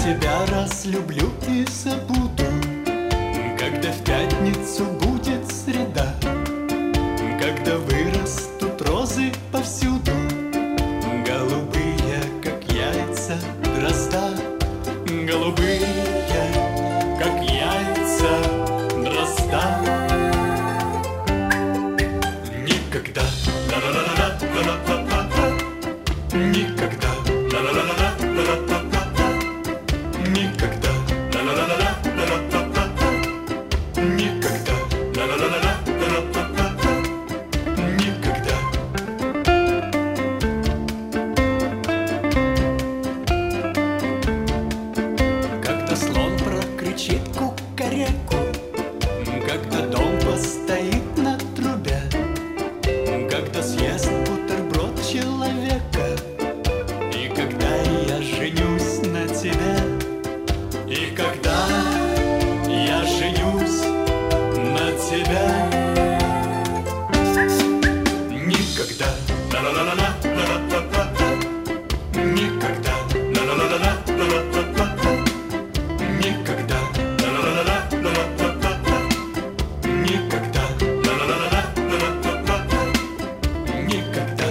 тебя разлюблю и забуду, когда в пятницу будет среда, когда вырастут розы повсюду, голубые, как яйца дрозда, голубые, как яйца дрозда. Никогда, никогда, никогда, никогда, никогда. Когда слон прокричит кукареку, когда дом постоит на трубе, когда съест бутерброд человека, и когда я женюсь на тебе, и когда я женюсь на тебя. Никогда, никогда, никогда, никогда, никогда.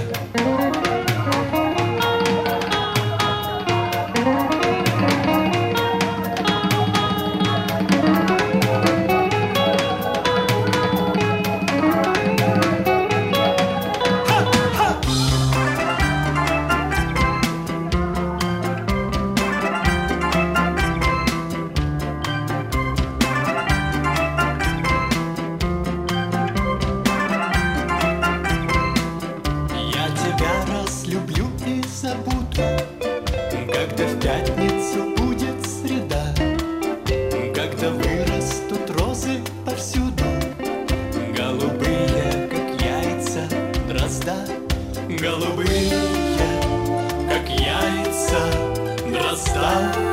Я тебя разлюблю и забуду, когда в пятницу будет среда, когда вырастут розы повсюду, голубые, как яйца дрозда, голубые, как яйца дрозда.